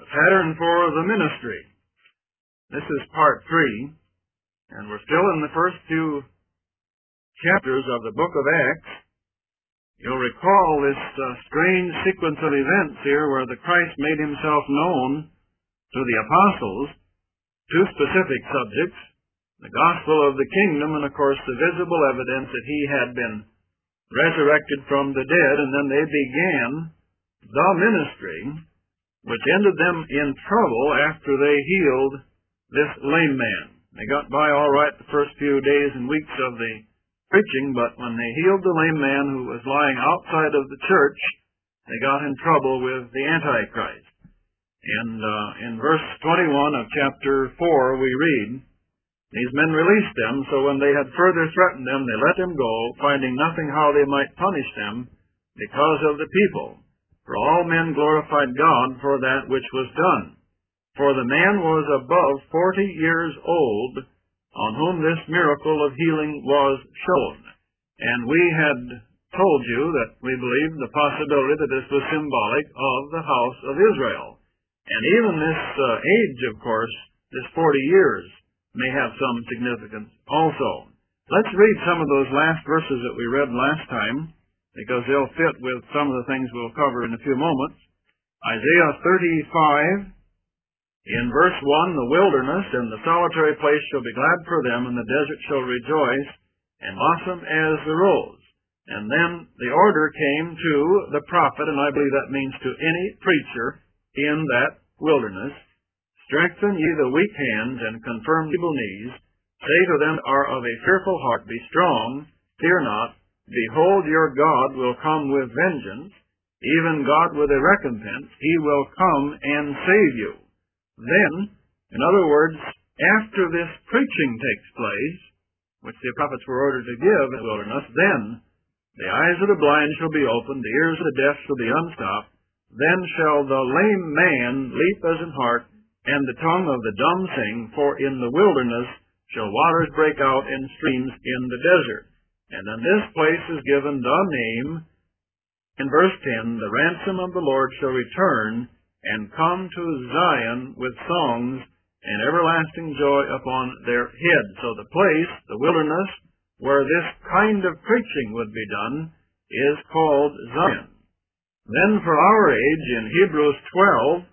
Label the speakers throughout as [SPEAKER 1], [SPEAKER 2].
[SPEAKER 1] The pattern for the ministry. This is part 3, and we're still in the first few chapters of the book of Acts. You'll recall this strange sequence of events here where the Christ made himself known to the apostles, two specific subjects, the gospel of the kingdom and, of course, the visible evidence that he had been resurrected from the dead, and then they began the ministry, which ended them in trouble after they healed this lame man. They got by all right the first few days and weeks of the preaching, but when they healed the lame man who was lying outside of the church, they got in trouble with the Antichrist. And in verse 21 of chapter 4 we read, "These men released them, so when they had further threatened them, they let them go, finding nothing how they might punish them because of the people. For all men glorified God for that which was done. For the man was above 40 years old, on whom this miracle of healing was shown." And we had told you that we believed the possibility that this was symbolic of the house of Israel. And even this age, of course, this 40 years, may have some significance also. Let's read some of those last verses that we read last time, because they'll fit with some of the things we'll cover in a few moments. Isaiah 35, in verse 1, "The wilderness and the solitary place shall be glad for them, and the desert shall rejoice and blossom as the rose." And then the order came to the prophet, and I believe that means to any preacher in that wilderness, "Strengthen ye the weak hands, and confirm feeble knees. Say to them that are of a fearful heart, Be strong, fear not. Behold, your God will come with vengeance, even God with a recompense. He will come and save you." Then, in other words, after this preaching takes place, which the prophets were ordered to give in the wilderness, then the eyes of the blind shall be opened, the ears of the deaf shall be unstopped. Then shall the lame man leap as an hart, and the tongue of the dumb sing, for in the wilderness shall waters break out in streams in the desert. And then this place is given the name, in verse 10, "The ransom of the Lord shall return, and come to Zion with songs, and everlasting joy upon their head." So the place, the wilderness, where this kind of preaching would be done, is called Zion. Then for our age, in Hebrews 12,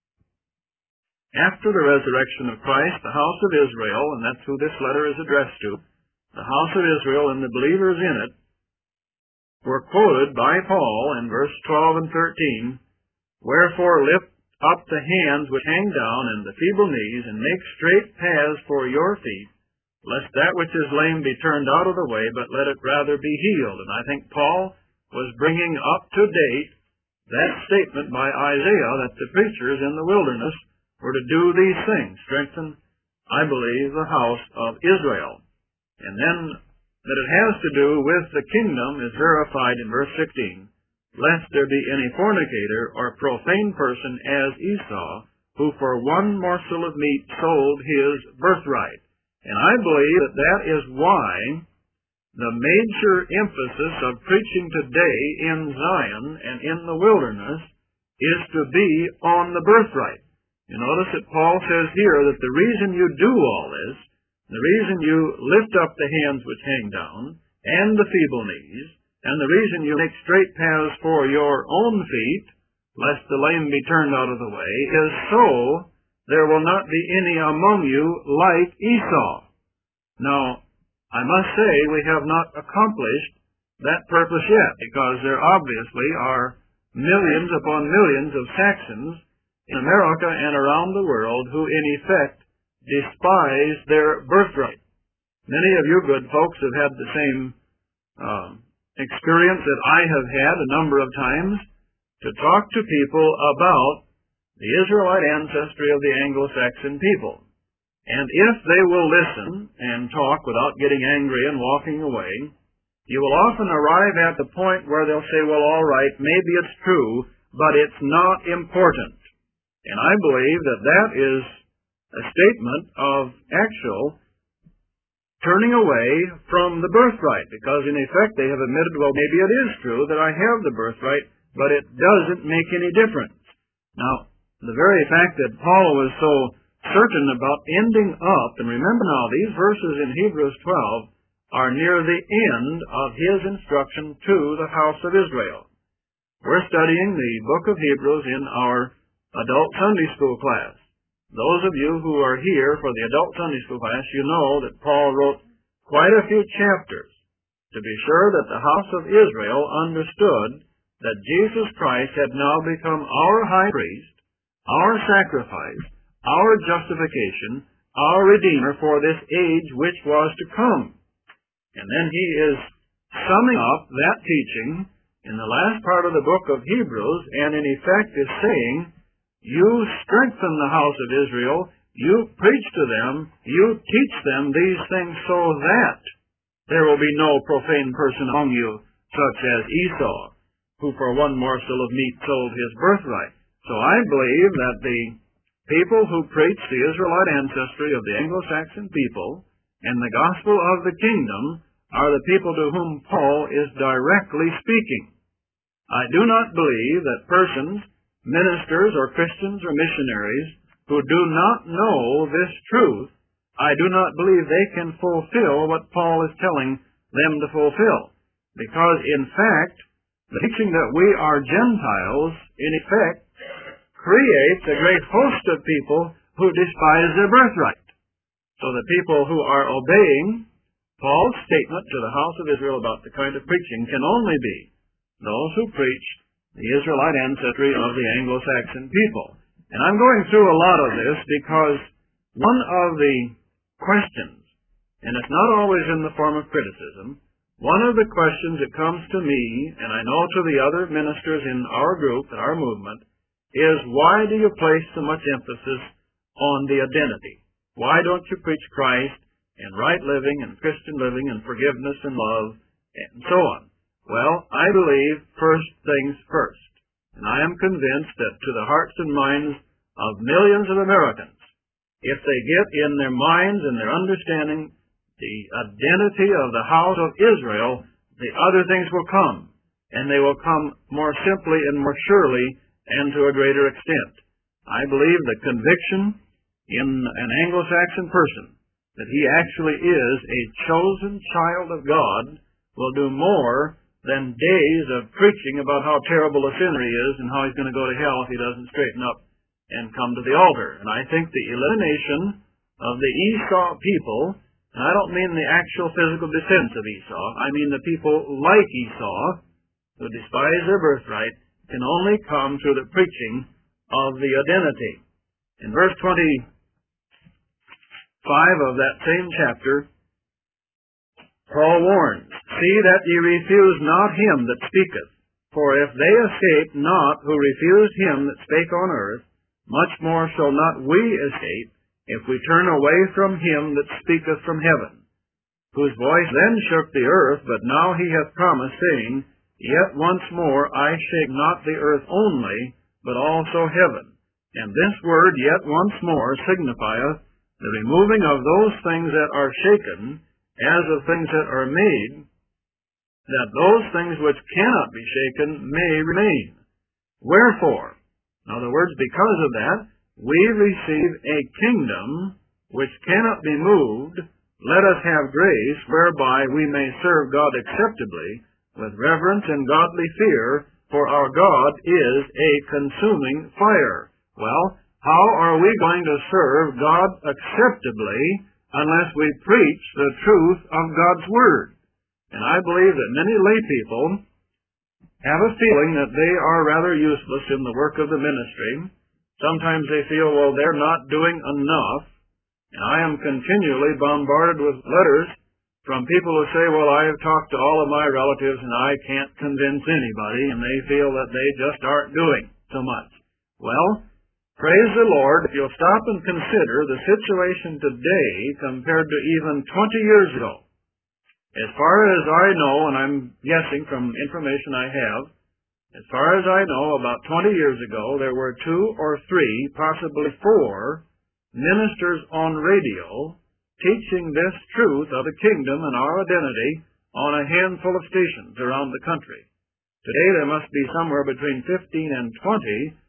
[SPEAKER 1] after the resurrection of Christ, the house of Israel, and that's who this letter is addressed to, the house of Israel and the believers in it, were quoted by Paul in verse 12 and 13, "Wherefore lift up the hands which hang down, and the feeble knees, and make straight paths for your feet, lest that which is lame be turned out of the way, but let it rather be healed." And I think Paul was bringing up to date that statement by Isaiah that the preachers in the wilderness were to do these things, strengthen, I believe, the house of Israel. And then that it has to do with the kingdom is verified in verse 16, "Lest there be any fornicator or profane person as Esau, who for one morsel of meat sold his birthright." And I believe that that is why the major emphasis of preaching today in Zion and in the wilderness is to be on the birthright. You notice that Paul says here that the reason you do all this, the reason you lift up the hands which hang down, and the feeble knees, and the reason you make straight paths for your own feet, lest the lame be turned out of the way, is so there will not be any among you like Esau. Now, I must say we have not accomplished that purpose yet, because there obviously are millions upon millions of Saxons in America and around the world who in effect despise their birthright. Many of you good folks have had the same experience that I have had a number of times to talk to people about the Israelite ancestry of the Anglo-Saxon people. And if they will listen and talk without getting angry and walking away, you will often arrive at the point where they'll say, "Well, all right, maybe it's true, but it's not important." And I believe that that is a statement of actual turning away from the birthright, because in effect they have admitted, well, maybe it is true that I have the birthright, but it doesn't make any difference. Now, The very fact that Paul was so certain about ending up, and remember now, these verses in Hebrews 12 are near the end of his instruction to the house of Israel. We're studying the book of Hebrews in our adult Sunday school class. Those of you who are here for the adult Sunday school class, you know that Paul wrote quite a few chapters to be sure that the house of Israel understood that Jesus Christ had now become our high priest, our sacrifice, our justification, our Redeemer for this age which was to come. And then he is summing up that teaching in the last part of the book of Hebrews, and in effect is saying, you strengthen the house of Israel, you preach to them, you teach them these things so that there will be no profane person among you, such as Esau, who for one morsel of meat sold his birthright. So I believe that the people who preach the Israelite ancestry of the Anglo-Saxon people and the gospel of the kingdom are the people to whom Paul is directly speaking. I do not believe that persons, ministers or Christians or missionaries who do not know this truth, I do not believe they can fulfill what Paul is telling them to fulfill. Because in fact, the teaching that we are Gentiles, in effect, creates a great host of people who despise their birthright. So the people who are obeying Paul's statement to the house of Israel about the kind of preaching can only be those who preach the Israelite ancestry of the Anglo-Saxon people. And I'm going through a lot of this because one of the questions, and it's not always in the form of criticism, one of the questions that comes to me, and I know to the other ministers in our group, in our movement, is why do you place so much emphasis on the identity? Why don't you preach Christ and right living and Christian living and forgiveness and love and so on? Well, I believe first things first. And I am convinced that to the hearts and minds of millions of Americans, if they get in their minds and their understanding the identity of the house of Israel, the other things will come. And they will come more simply and more surely and to a greater extent. I believe the conviction in an Anglo-Saxon person that he actually is a chosen child of God will do more than days of preaching about how terrible a sinner he is and how he's going to go to hell if he doesn't straighten up and come to the altar. And I think the elimination of the Esau people, and I don't mean the actual physical descendants of Esau, I mean the people like Esau who despise their birthright, can only come through the preaching of the identity. In verse 25 of that same chapter, Paul warns, see that ye refuse not him that speaketh. For if they escape not who refused him that spake on earth, much more shall not we escape, if we turn away from him that speaketh from heaven, whose voice then shook the earth, but now he hath promised, saying, Yet once more I shake not the earth only, but also heaven. And this word, yet once more, signifieth the removing of those things that are shaken, as of things that are made, that those things which cannot be shaken may remain. Wherefore, in other words, because of that, we receive a kingdom which cannot be moved. Let us have grace whereby we may serve God acceptably, with reverence and godly fear, for our God is a consuming fire. Well, how are we going to serve God acceptably unless we preach the truth of God's Word? And I believe that many lay people have a feeling that they are rather useless in the work of the ministry. Sometimes they feel, well, they're not doing enough. And I am continually bombarded with letters from people who say, well, I have talked to all of my relatives and I can't convince anybody, and they feel that they just aren't doing so much. Well, praise the Lord if you'll stop and consider the situation today compared to even 20 years ago. As far as I know, and I'm guessing from information I have, as far as I know, about 20 years ago, there were 2 or 3, possibly 4, ministers on radio teaching this truth of the kingdom and our identity on a handful of stations around the country. Today there must be somewhere between 15 and 20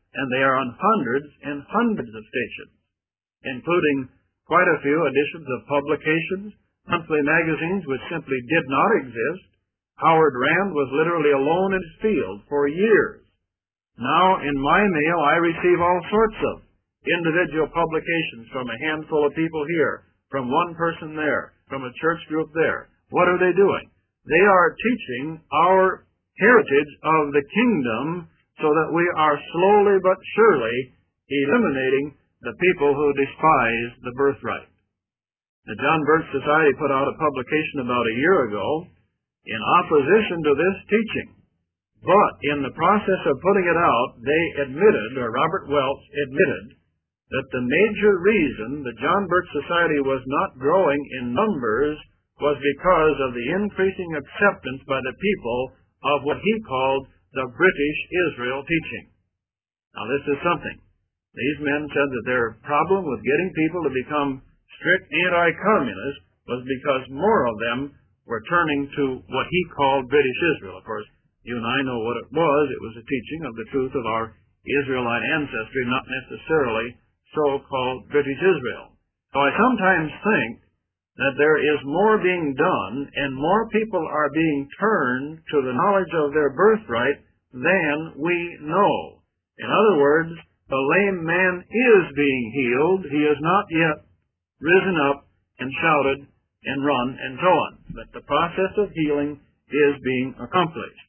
[SPEAKER 1] and they are on hundreds and hundreds of stations, including quite a few editions of publications, monthly magazines which simply did not exist. Howard Rand was literally alone in his field for years. Now, in my mail, I receive all sorts of individual publications from a handful of people here, from one person there, from a church group there. What are they doing? They are teaching our heritage of the kingdom so that we are slowly but surely eliminating the people who despise the birthright. The John Birch Society put out a publication about a year ago in opposition to this teaching. But in the process of putting it out, they admitted, or Robert Welch admitted, that the major reason the John Birch Society was not growing in numbers was because of the increasing acceptance by the people of what he called the British Israel teaching. Now this is something. These men said that their problem with getting people to become strict anti-communists was because more of them were turning to what he called British Israel. Of course, you and I know what it was. It was a teaching of the truth of our Israelite ancestry, not necessarily so-called British Israel. So I sometimes think that there is more being done and more people are being turned to the knowledge of their birthright than we know. In other words, the lame man is being healed. He has not yet risen up and shouted and run and so on. But the process of healing is being accomplished.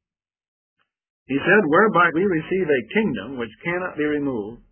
[SPEAKER 1] He said, whereby we receive a kingdom which cannot be moved,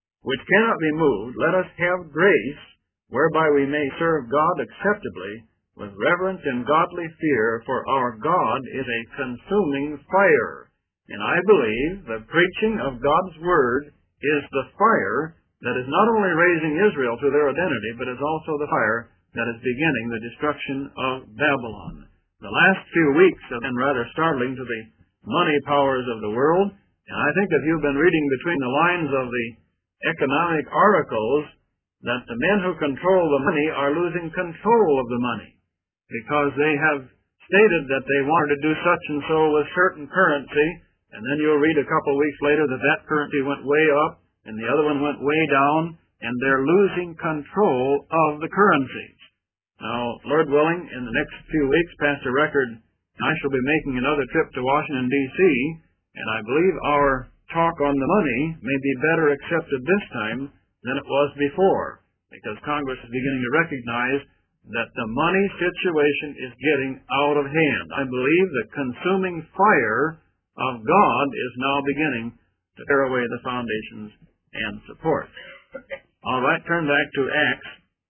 [SPEAKER 1] let us have grace whereby we may serve God acceptably with reverence and godly fear, for our God is a consuming fire. And I believe the preaching of God's Word is the fire that is not only raising Israel to their identity, but is also the fire that is beginning the destruction of Babylon. The last few weeks have been rather startling to the money powers of the world, and I think if you've been reading between the lines of the economic articles, that the men who control the money are losing control of the money because they have stated that they wanted to do such and so with certain currency, and then you'll read a couple weeks later that that currency went way up and the other one went way down, and they're losing control of the currencies. Now, Lord willing, in the next few weeks, Pastor Record and I shall be making another trip to Washington, D.C., and I believe our talk on the money may be better accepted this time than it was before, because Congress is beginning to recognize that the money situation is getting out of hand. I believe the consuming fire of God is now beginning to tear away the foundations and support. All right, turn back to Acts.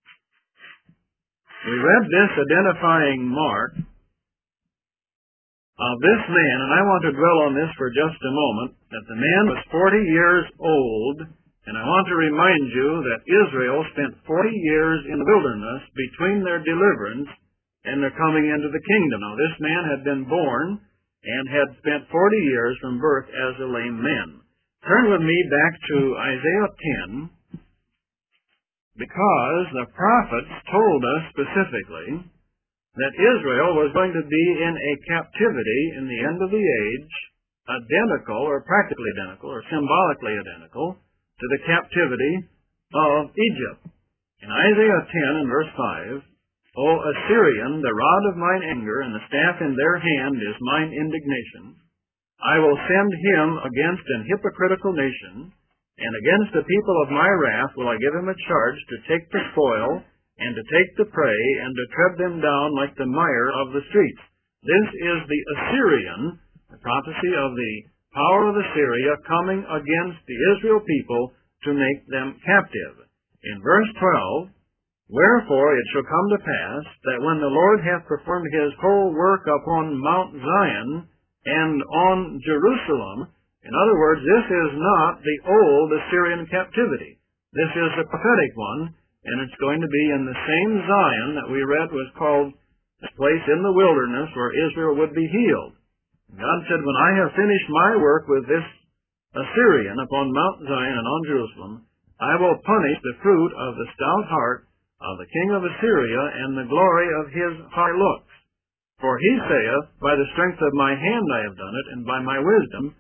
[SPEAKER 1] We read this identifying mark of this man, and I want to dwell on this for just a moment, that the man was 40 years old, and I want to remind you that Israel spent 40 years in the wilderness between their deliverance and their coming into the kingdom. Now, this man had been born and had spent 40 years from birth as a lame man. Turn with me back to Isaiah 10, because the prophets told us specifically that Israel was going to be in a captivity in the end of the age, identical or practically identical or symbolically identical to the captivity of Egypt. In Isaiah 10 and verse 5, O Assyrian, the rod of mine anger and the staff in their hand is mine indignation. I will send him against an hypocritical nation, and against the people of my wrath will I give him a charge to take the spoil, and to take the prey, and to tread them down like the mire of the streets. This is the Assyrian, the prophecy of the power of Assyria coming against the Israel people to make them captive. In verse 12, wherefore it shall come to pass that when the Lord hath performed his whole work upon Mount Zion and on Jerusalem, in other words, this is not the old Assyrian captivity. This is the prophetic one, and it's going to be in the same Zion that we read was called a place in the wilderness where Israel would be healed. God said, when I have finished my work with this Assyrian upon Mount Zion and on Jerusalem, I will punish the fruit of the stout heart of the king of Assyria and the glory of his high looks. For he saith, by the strength of my hand I have done it, and by my wisdom,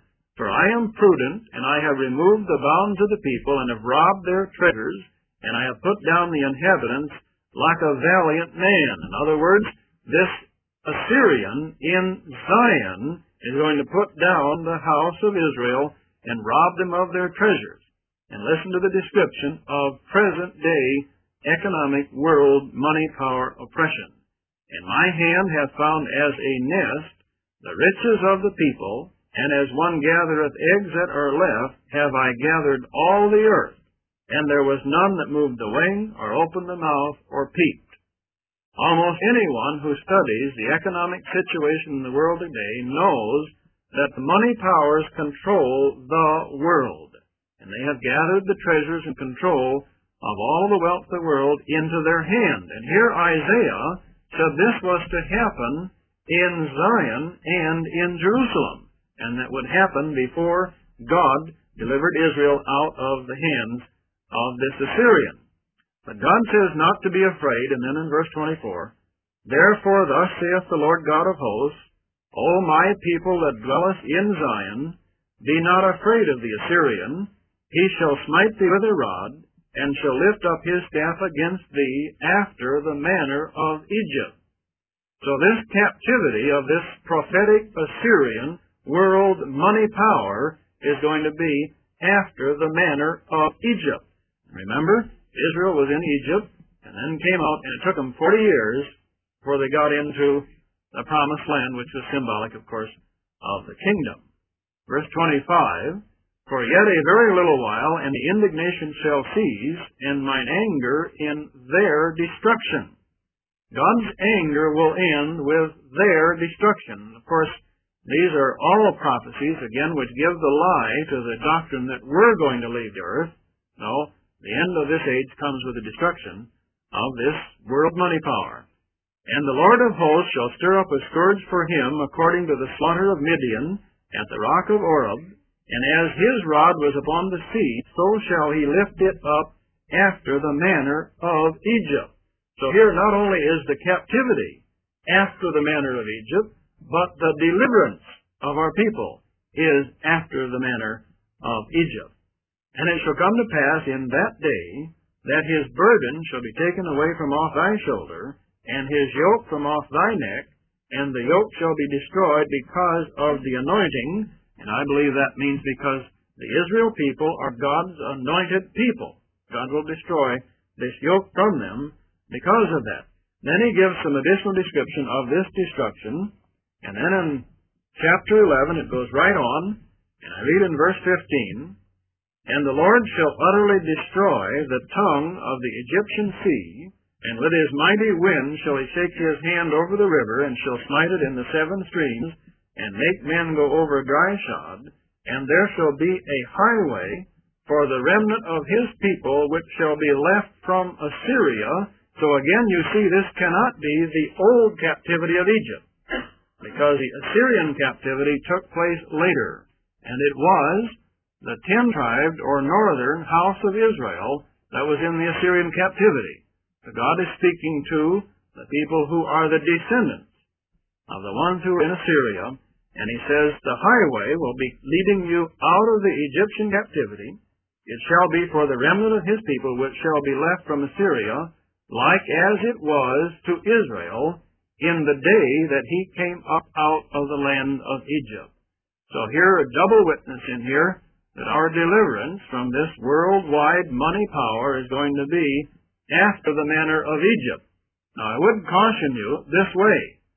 [SPEAKER 1] For I am prudent, and I have removed the bounds of the people, and have robbed their treasures, and I have put down the inhabitants like a valiant man. In other words, this Assyrian in Zion is going to put down the house of Israel and rob them of their treasures. And listen to the description of present-day economic world money power oppression. And my hand hath found as a nest the riches of the people, and as one gathereth eggs that are left, have I gathered all the earth, and there was none that moved the wing, or opened the mouth, or peeped. Almost anyone who studies the economic situation in the world today knows that the money powers control the world, and they have gathered the treasures and control of all the wealth of the world into their hand. And here Isaiah said this was to happen in Zion and in Jerusalem, and that would happen before God delivered Israel out of the hands of this Assyrian. But God says not to be afraid, and then in verse 24, Therefore thus saith the Lord God of hosts, O my people that dwelleth in Zion, be not afraid of the Assyrian. He shall smite thee with a rod, and shall lift up his staff against thee after the manner of Egypt. So this captivity of this prophetic Assyrian world money power is going to be after the manner of Egypt. Remember, Israel was in Egypt and then came out, and it took them 40 years before they got into the promised land, which was symbolic, of course, of the kingdom. Verse 25, For yet a very little while, and the indignation shall cease, and mine anger in their destruction. God's anger will end with their destruction. Of course, these are all prophecies, again, which give the lie to the doctrine that we're going to leave the earth. No, the end of this age comes with the destruction of this world money power. And the Lord of hosts shall stir up a scourge for him according to the slaughter of Midian at the rock of Oreb, and as his rod was upon the sea, so shall he lift it up after the manner of Egypt. So here not only is the captivity after the manner of Egypt, but the deliverance of our people is after the manner of Egypt. And it shall come to pass in that day that his burden shall be taken away from off thy shoulder, and his yoke from off thy neck, and the yoke shall be destroyed because of the anointing. And I believe that means because the Israel people are God's anointed people. God will destroy this yoke from them because of that. Then he gives some additional description of this destruction. And then in chapter 11, it goes right on, and I read in verse 15, And the Lord shall utterly destroy the tongue of the Egyptian sea, and with his mighty wind shall he shake his hand over the river, and shall smite it in the 7 streams, and make men go over dry shod, and there shall be a highway for the remnant of his people, which shall be left from Assyria. So again, you see, this cannot be the old captivity of Egypt, because the Assyrian captivity took place later, and it was the 10-tribed or northern house of Israel that was in the Assyrian captivity. So God is speaking to the people who are the descendants of the ones who were in Assyria, and he says the highway will be leading you out of the Egyptian captivity. It shall be for the remnant of his people which shall be left from Assyria, like as it was to Israel in the day that he came up out of the land of Egypt. So here a double witness in here that our deliverance from this worldwide money power is going to be after the manner of Egypt. Now I would caution you this way.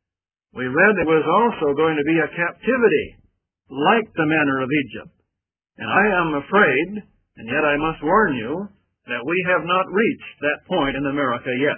[SPEAKER 1] We read it was also going to be a captivity like the manner of Egypt. And I am afraid, and yet I must warn you, that we have not reached that point in America yet.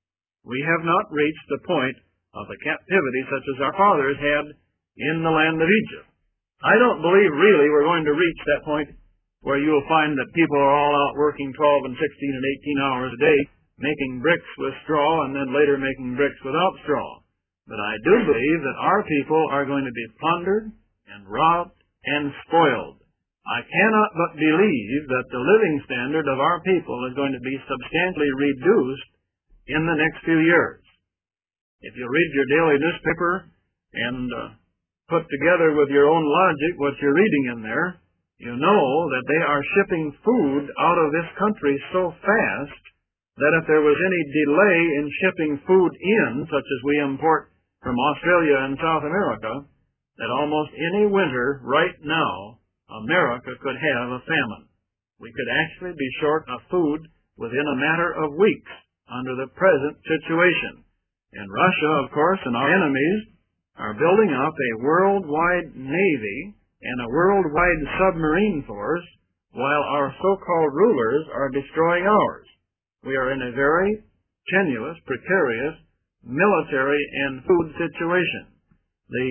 [SPEAKER 1] We have not reached the point of the captivity such as our fathers had in the land of Egypt. I don't believe really we're going to reach that point where you'll find that people are all out working 12 and 16 and 18 hours a day, making bricks with straw and then later making bricks without straw. But I do believe that our people are going to be plundered and robbed and spoiled. I cannot but believe that the living standard of our people is going to be substantially reduced in the next few years. If you read your daily newspaper and put together with your own logic what you're reading in there, you know that they are shipping food out of this country so fast that if there was any delay in shipping food in, such as we import from Australia and South America, that almost any winter right now, America could have a famine. We could actually be short of food within a matter of weeks under the present situation. And Russia, of course, and our enemies are building up a worldwide navy and a worldwide submarine force while our so-called rulers are destroying ours. We are in a very tenuous, precarious military and food situation. The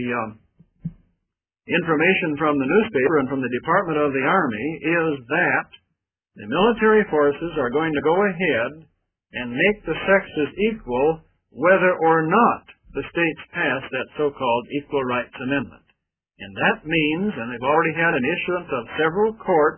[SPEAKER 1] information from the newspaper and from the Department of the Army is that the military forces are going to go ahead and make the sexes equal whether or not the states pass that so-called Equal Rights Amendment. And that means, and they've already had an issuance of several courts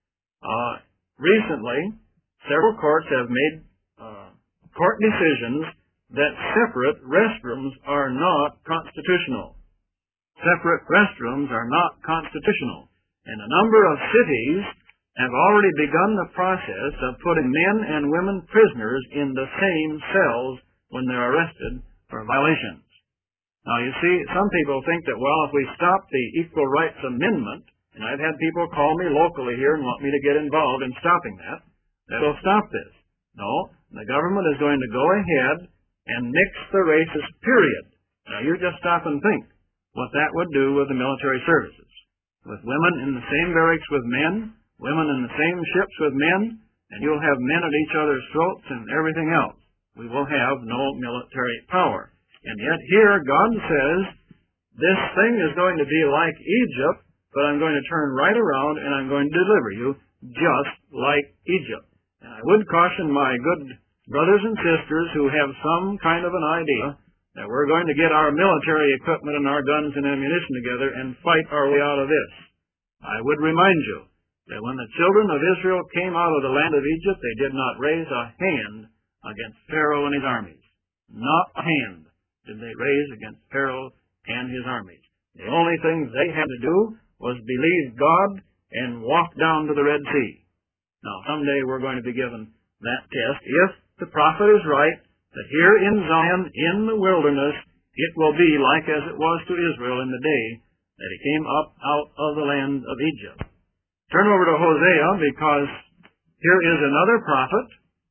[SPEAKER 1] recently, several courts have made court decisions that separate restrooms are not constitutional. Separate restrooms are not constitutional. And a number of cities have already begun the process of putting men and women prisoners in the same cells when they're arrested for violations. Now, you see, some people think that, well, if we stop the Equal Rights Amendment, and I've had people call me locally here and want me to get involved in stopping that will stop this. No, the government is going to go ahead and mix the races, period. Now, you just stop and think what that would do with the military services. With women in the same barracks with men, women in the same ships with men, and you'll have men at each other's throats and everything else. We will have no military power. And yet here God says, this thing is going to be like Egypt, but I'm going to turn right around and I'm going to deliver you just like Egypt. And I would caution my good brothers and sisters who have some kind of an idea that we're going to get our military equipment and our guns and ammunition together and fight our way out of this. I would remind you that when the children of Israel came out of the land of Egypt, they did not raise a hand against Pharaoh and his armies. Not a hand did they raise against Pharaoh and his armies. The only thing they had to do was believe God and walk down to the Red Sea. Now, someday we're going to be given that test. If the prophet is right, that here in Zion, in the wilderness, it will be like as it was to Israel in the day that he came up out of the land of Egypt. Turn over to Hosea, because here is another prophet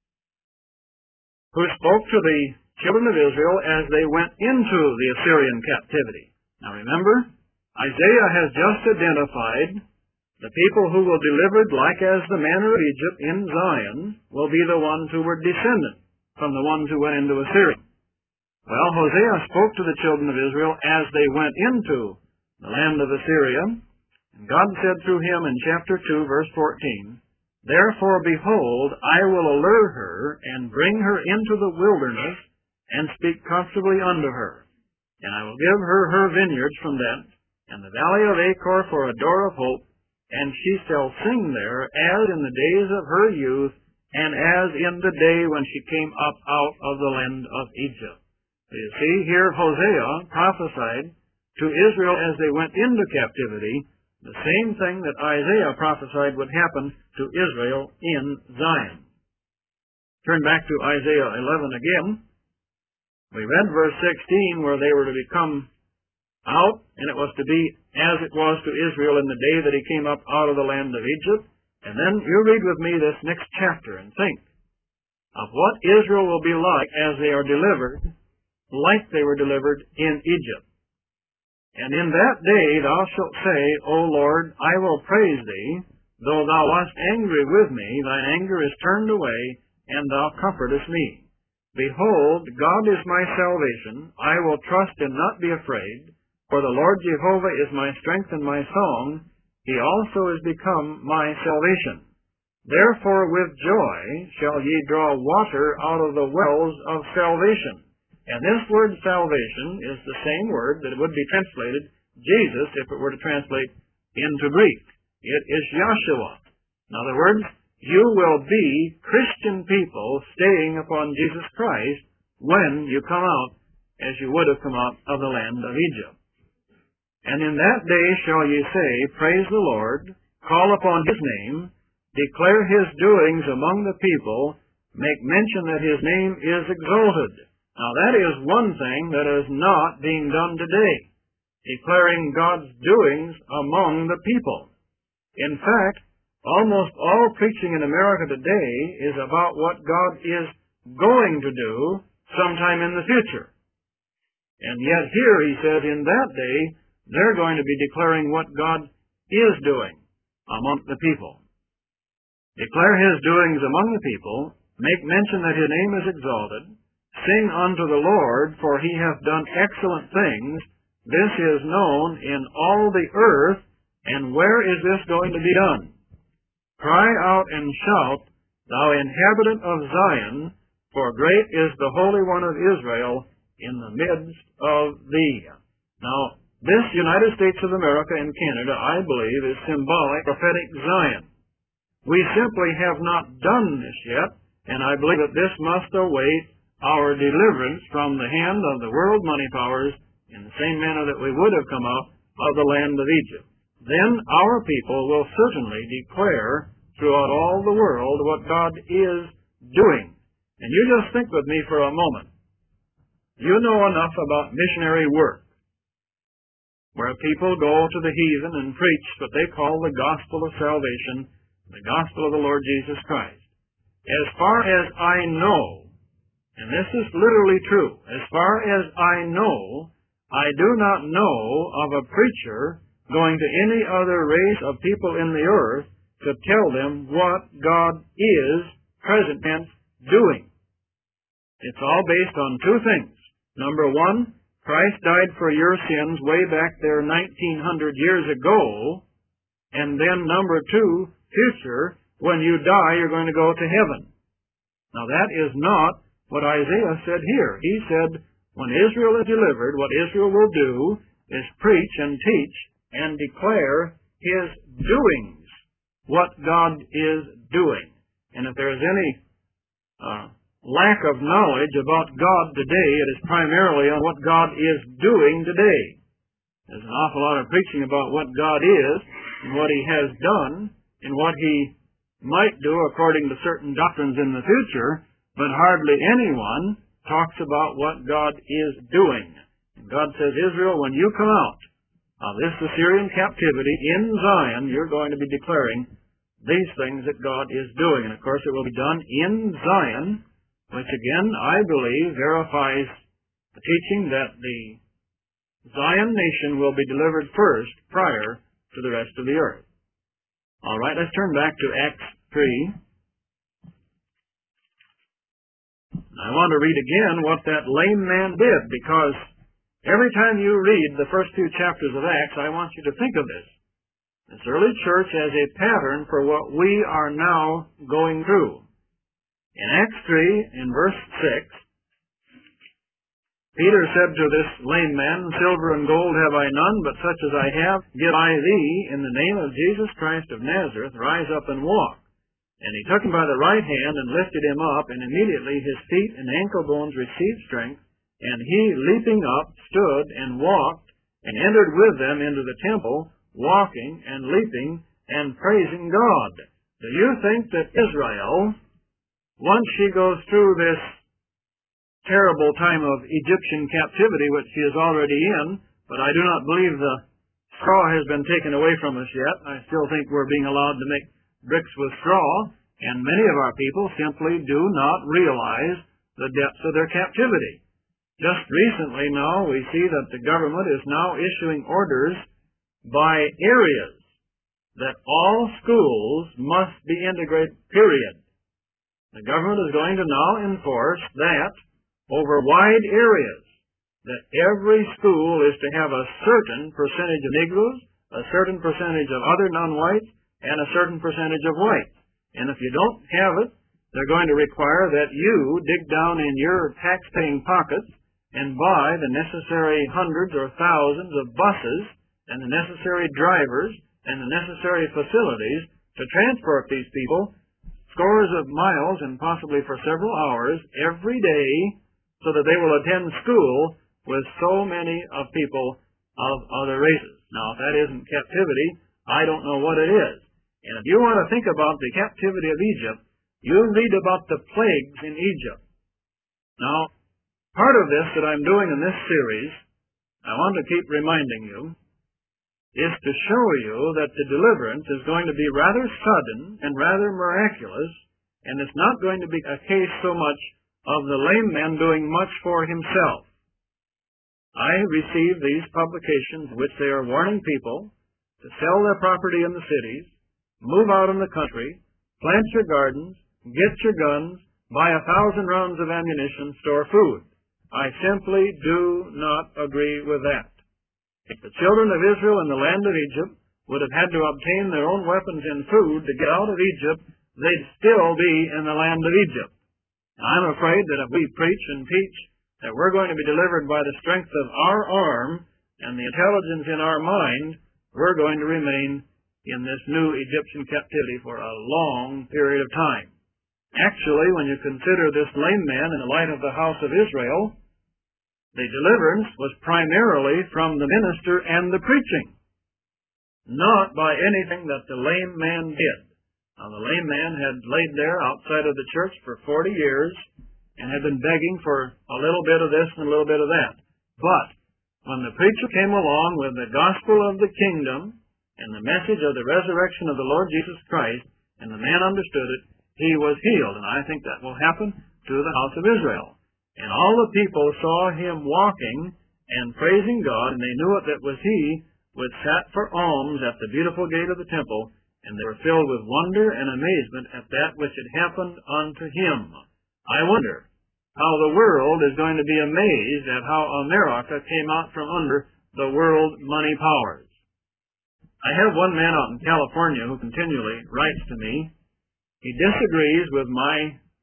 [SPEAKER 1] who spoke to the children of Israel as they went into the Assyrian captivity. Now remember, Isaiah has just identified the people who will delivered like as the manner of Egypt in Zion will be the ones who were descended from the ones who went into Assyria. Well, Hosea spoke to the children of Israel as they went into the land of Assyria, and God said through him in chapter 2, verse 14, Therefore, behold, I will allure her and bring her into the wilderness and speak comfortably unto her. And I will give her her vineyards from thence, and the valley of Achor for a door of hope, and she shall sing there as in the days of her youth, and as in the day when she came up out of the land of Egypt. So you see, here Hosea prophesied to Israel as they went into captivity the same thing that Isaiah prophesied would happen to Israel in Zion. Turn back to Isaiah 11 again. We read verse 16 where they were to become out, and it was to be as it was to Israel in the day that he came up out of the land of Egypt. And then you read with me this next chapter and think of what Israel will be like as they are delivered, like they were delivered in Egypt. And in that day thou shalt say, O Lord, I will praise thee, though thou wast angry with me, thine anger is turned away, and thou comfortest me. Behold, God is my salvation, I will trust and not be afraid, for the Lord Jehovah is my strength and my song, he also is become my salvation. Therefore with joy shall ye draw water out of the wells of salvation. And this word salvation is the same word that would be translated Jesus if it were to translate into Greek. It is Yahshua. In other words, you will be Christian people staying upon Jesus Christ when you come out as you would have come out of the land of Egypt. And in that day shall ye say, Praise the Lord, call upon his name, declare his doings among the people, make mention that his name is exalted. Now that is one thing that is not being done today, declaring God's doings among the people. In fact, almost all preaching in America today is about what God is going to do sometime in the future. And yet here he says in that day, they're going to be declaring what God is doing among the people. Declare his doings among the people, make mention that his name is exalted, sing unto the Lord, for he hath done excellent things. This is known in all the earth. And where is this going to be done? Cry out and shout, thou inhabitant of Zion, for great is the Holy One of Israel in the midst of thee. Now, this United States of America and Canada, I believe, is symbolic of prophetic Zion. We simply have not done this yet, and I believe that this must await our deliverance from the hand of the world money powers in the same manner that we would have come out of the land of Egypt. Then our people will certainly declare throughout all the world what God is doing. And you just think with me for a moment. You know enough about missionary work, where people go to the heathen and preach what they call the gospel of salvation, the gospel of the Lord Jesus Christ. As far as I know, and this is literally true, as far as I know, I do not know of a preacher going to any other race of people in the earth to tell them what God is, present tense, doing. It's all based on two things. Number one, Christ died for your sins way back there 1900 years ago. And then number two, future, when you die, you're going to go to heaven. Now that is not what Isaiah said here. He said, when Israel is delivered, what Israel will do is preach and teach and declare his doings, what God is doing. And if there is any lack of knowledge about God today, it is primarily on what God is doing today. There's an awful lot of preaching about what God is and what he has done and what he might do according to certain doctrines in the future, but hardly anyone talks about what God is doing. And God says, Israel, when you come out of this Assyrian captivity in Zion, you're going to be declaring these things that God is doing. And of course it will be done in Zion, which again, I believe, verifies the teaching that the Zion nation will be delivered first prior to the rest of the earth. All right, let's turn back to Acts 3. I want to read again what that lame man did, because every time you read the first two chapters of Acts, I want you to think of this. This early church as a pattern for what we are now going through. In Acts 3, in verse 6, Peter said to this lame man, Silver and gold have I none, but such as I have, give I thee, in the name of Jesus Christ of Nazareth, rise up and walk. And he took him by the right hand and lifted him up, and immediately his feet and ankle bones received strength, and he, leaping up, stood and walked, and entered with them into the temple, walking and leaping and praising God. Do you think that Israel, once she goes through this terrible time of Egyptian captivity, which she is already in, but I do not believe the straw has been taken away from us yet. I still think we're being allowed to make bricks with straw, and many of our people simply do not realize the depths of their captivity. Just recently now, we see that the government is now issuing orders by areas that all schools must be integrated, period. The government is going to now enforce that over wide areas, that every school is to have a certain percentage of Negroes, a certain percentage of other non-whites, and a certain percentage of whites. And if you don't have it, they're going to require that you dig down in your tax-paying pockets and buy the necessary hundreds or thousands of buses and the necessary drivers and the necessary facilities to transport these people scores of miles and possibly for several hours every day so that they will attend school with so many of people of other races. Now, if that isn't captivity, I don't know what it is. And if you want to think about the captivity of Egypt, you read about the plagues in Egypt. Now, part of this that I'm doing in this series, I want to keep reminding you, is to show you that the deliverance is going to be rather sudden and rather miraculous, and it's not going to be a case so much of the lame man doing much for himself. I receive these publications in which they are warning people to sell their property in the cities, move out in the country, plant your gardens, get your guns, buy 1,000 rounds of ammunition, store food. I simply do not agree with that. If the children of Israel in the land of Egypt would have had to obtain their own weapons and food to get out of Egypt, they'd still be in the land of Egypt. And I'm afraid that if we preach and teach that we're going to be delivered by the strength of our arm and the intelligence in our mind, we're going to remain in this new Egyptian captivity for a long period of time. Actually, when you consider this lame man in the light of the house of Israel, the deliverance was primarily from the minister and the preaching, not by anything that the lame man did. Now, the lame man had laid there outside of the church for 40 years and had been begging for a little bit of this and a little bit of that. But when the preacher came along with the gospel of the kingdom and the message of the resurrection of the Lord Jesus Christ, and the man understood it, he was healed. And I think that will happen to the house of Israel. And all the people saw him walking and praising God, and they knew it that was he which sat for alms at the beautiful gate of the temple, and they were filled with wonder and amazement at that which had happened unto him. I wonder how the world is going to be amazed at how America came out from under the world money powers. I have one man out in California who continually writes to me. He disagrees with my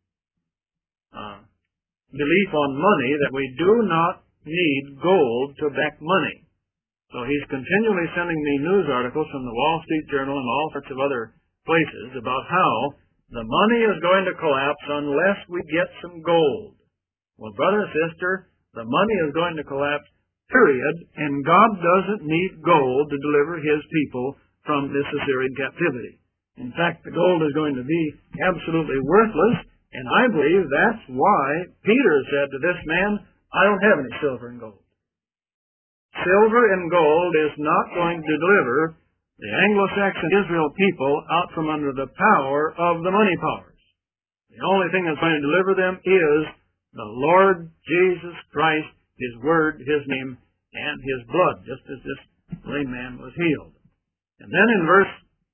[SPEAKER 1] belief on money that we do not need gold to back money. So he's continually sending me news articles from the Wall Street Journal and all sorts of other places about how the money is going to collapse unless we get some gold. Well, brother and sister, the money is going to collapse, period, and God doesn't need gold to deliver his people from this Assyrian captivity. In fact, the gold is going to be absolutely worthless. And I believe that's why Peter said to this man, I don't have any silver and gold. Silver and gold is not going to deliver the Anglo-Saxon Israel people out from under the power of the money powers. The only thing that's going to deliver them is the Lord Jesus Christ, his word, his name, and his blood, just as this lame man was healed. And then in verse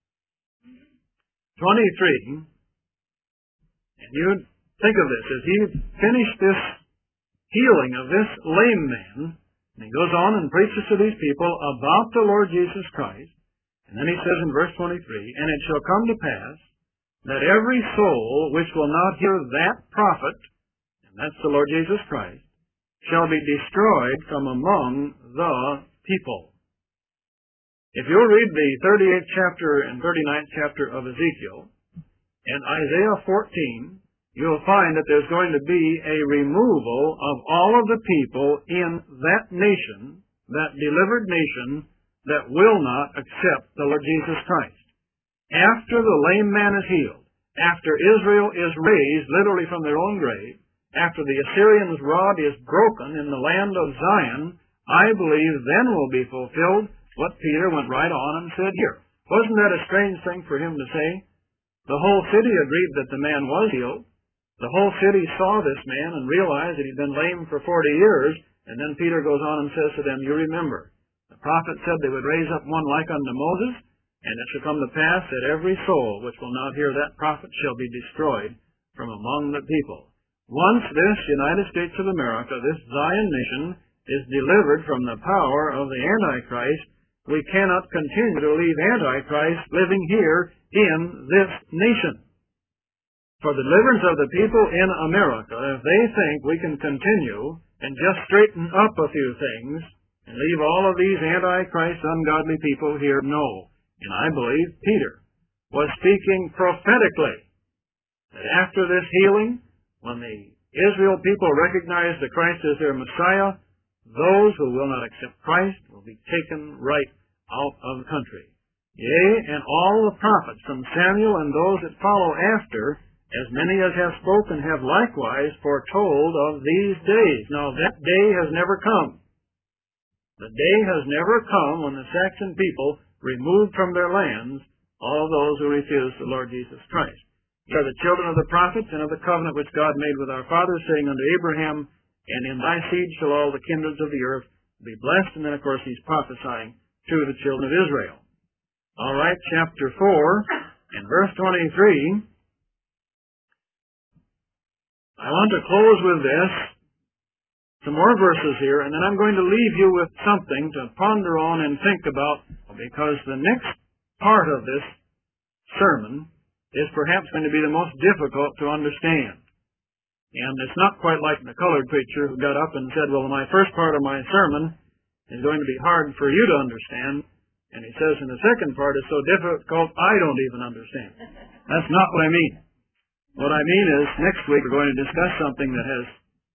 [SPEAKER 1] 23, and you think of this, as he finished this healing of this lame man, and he goes on and preaches to these people about the Lord Jesus Christ, and then he says in verse 23, and it shall come to pass that every soul which will not hear that prophet, and that's the Lord Jesus Christ, shall be destroyed from among the people. If you'll read the 38th chapter and 39th chapter of Ezekiel, in Isaiah 14, you'll find that there's going to be a removal of all of the people in that nation, that delivered nation, that will not accept the Lord Jesus Christ. After the lame man is healed, after Israel is raised literally from their own grave, after the Assyrian's rod is broken in the land of Zion, I believe then will be fulfilled what Peter went right on and said here. Wasn't that a strange thing for him to say? The whole city agreed that the man was healed. The whole city saw this man and realized that he'd been lame for 40 years, and then Peter goes on and says to them, you remember, the prophet said they would raise up one like unto Moses, and it shall come to pass that every soul which will not hear that prophet shall be destroyed from among the people. Once this United States of America, this Zion nation, is delivered from the power of the Antichrist, we cannot continue to leave Antichrist living here in this nation. For the deliverance of the people in America, if they think we can continue and just straighten up a few things and leave all of these Antichrist ungodly people here, no. And I believe Peter was speaking prophetically that after this healing, when the Israel people recognized the Christ as their Messiah,
[SPEAKER 2] those who will not accept Christ will be taken right out of the country. Yea, and all the prophets from Samuel and those that follow after, as many as have spoken, have likewise foretold of these days. Now that day has never come. The day has never come when the Saxon people removed from their lands all those who refused the Lord Jesus Christ. Ye are the children of the prophets and of the covenant which God made with our fathers, saying unto Abraham, and in thy seed shall all the kindreds of the earth be blessed. And then, of course, he's prophesying to the children of Israel. All right, chapter 4 and verse 23. I want to close with this, some more verses here, and then I'm going to leave you with something to ponder on and think about, because the next part of this sermon is perhaps going to be the most difficult to understand. And it's not quite like the colored preacher who got up and said, well, my first part of my sermon is going to be hard for you to understand. And he says, in the second part is so difficult, I don't even understand. That's not what I mean. What I mean is, next week we're going to discuss something that has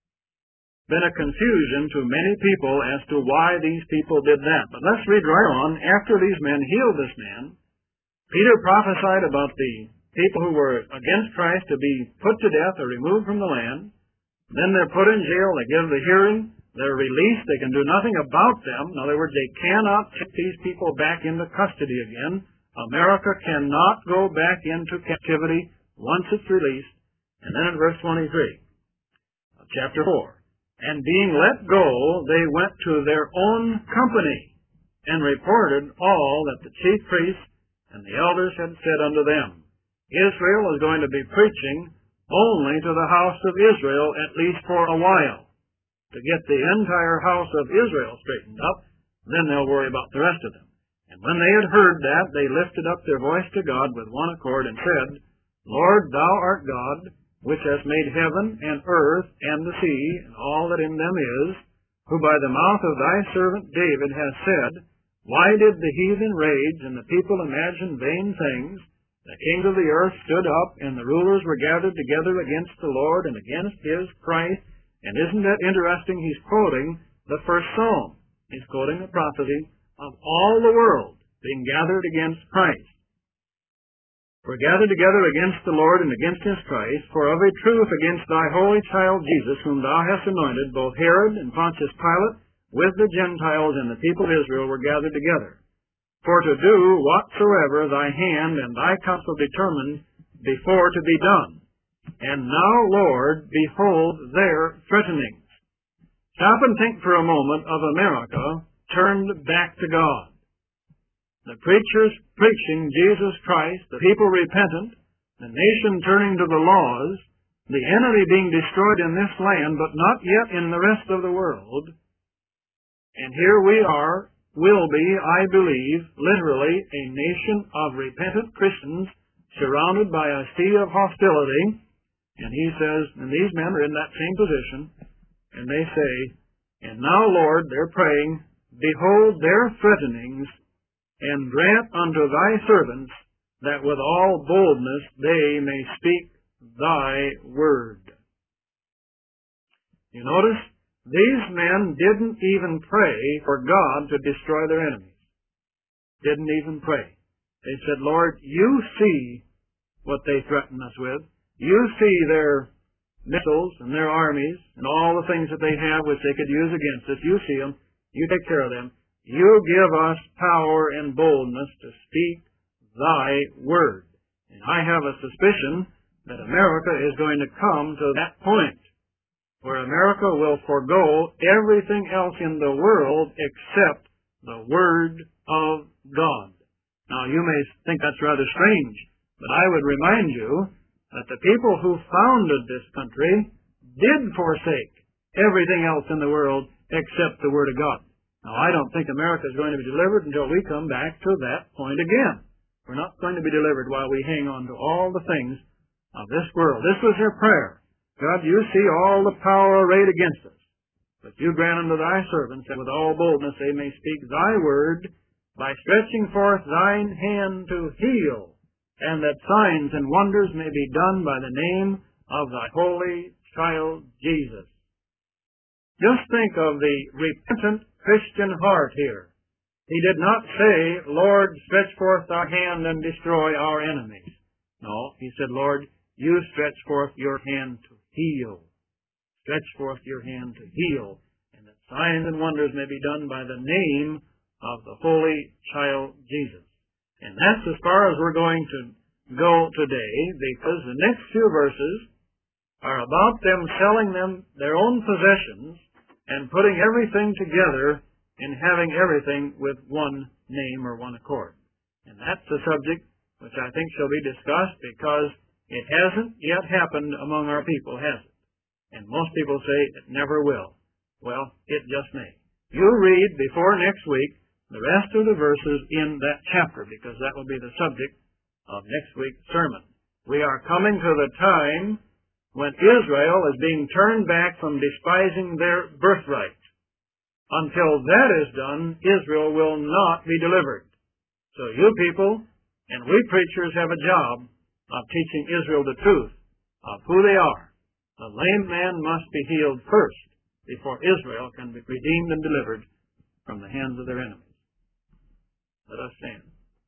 [SPEAKER 2] been a confusion to many people as to why these people did that. But let's read right on. After these men healed this man, Peter prophesied about the people who were against Christ to be put to death or removed from the land. Then they're put in jail, they give the hearing, they're released, they can do nothing about them. In other words, they cannot take these people back into custody again. America cannot go back into captivity once it's released. And then in verse 23 of chapter 4, and being let go, they went to their own company and reported all that the chief priests and the elders had said unto them. Israel is going to be preaching only to the house of Israel, at least for a while, to get the entire house of Israel straightened up. Then they'll worry about the rest of them. And when they had heard that, they lifted up their voice to God with one accord and said, Lord, thou art God, which hast made heaven and earth and the sea and all that in them is, who by the mouth of thy servant David has said, why did the heathen rage and the people imagine vain things? The kings of the earth stood up, and the rulers were gathered together against the Lord and against his Christ. And isn't that interesting? He's quoting the first psalm. He's quoting the prophecy of all the world being gathered against Christ. We're gathered together against the Lord and against his Christ, for of a truth against thy holy child Jesus, whom thou hast anointed, both Herod and Pontius Pilate, with the Gentiles and the people of Israel, were gathered together, for to do whatsoever thy hand and thy counsel determined before to be done. And now, Lord, behold their threatenings. Stop and think for a moment of America turned back to God. The preachers preaching Jesus Christ, the people repentant, the nation turning to the laws, the enemy being destroyed in this land, but not yet in the rest of the world. And here we are, will be, I believe, literally a nation of repentant Christians surrounded by a sea of hostility. And he says, and these men are in that same position, and they say, and now, Lord, they're praying, behold their threatenings, and grant unto thy servants that with all boldness they may speak thy word. You notice, these men didn't even pray for God to destroy their enemies. Didn't even pray. They said, Lord, you see what they threaten us with. You see their missiles and their armies and all the things that they have which they could use against us. You see them. You take care of them. You give us power and boldness to speak thy word. And I have a suspicion that America is going to come to that point where America will forego everything else in the world except the word of God. Now, you may think that's rather strange, but I would remind you that the people who founded this country did forsake everything else in the world except the word of God. Now, I don't think America is going to be delivered until we come back to that point again. We're not going to be delivered while we hang on to all the things of this world. This was their prayer. God, you see all the power arrayed against us, but you grant unto thy servants that with all boldness they may speak thy word by stretching forth thine hand to heal, and that signs and wonders may be done by the name of thy holy child Jesus. Just think of the repentant Christian heart here. He did not say, Lord, stretch forth thy hand and destroy our enemies. No, he said, Lord, you stretch forth your hand to heal. Stretch forth your hand to heal, and that signs and wonders may be done by the name of the Holy Child Jesus. And that's as far as we're going to go today, because the next few verses are about them selling them their own possessions and putting everything together and having everything with one name or one accord. And that's the subject which I think shall be discussed, because it hasn't yet happened among our people, has it? And most people say it never will. Well, it just may. You read before next week the rest of the verses in that chapter, because that will be the subject of next week's sermon. We are coming to the time when Israel is being turned back from despising their birthright. Until that is done, Israel will not be delivered. So you people and we preachers have a job of teaching Israel the truth of who they are. The lame man must be healed first before Israel can be redeemed and delivered from the hands of their enemies. Let us stand.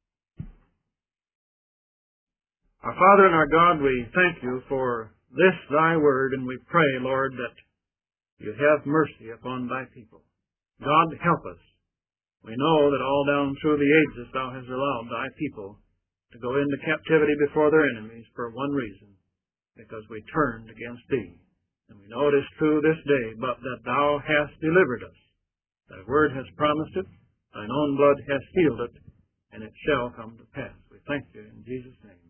[SPEAKER 2] Our Father and our God, we thank you for this thy word, and we pray, Lord, that you have mercy upon thy people. God, help us. We know that all down through the ages thou hast allowed thy people to go into captivity before their enemies for one reason, because we turned against thee. And we know it is true this day, but that thou hast delivered us. Thy word has promised it, thine own blood has healed it, and it shall come to pass. We thank you in Jesus' name.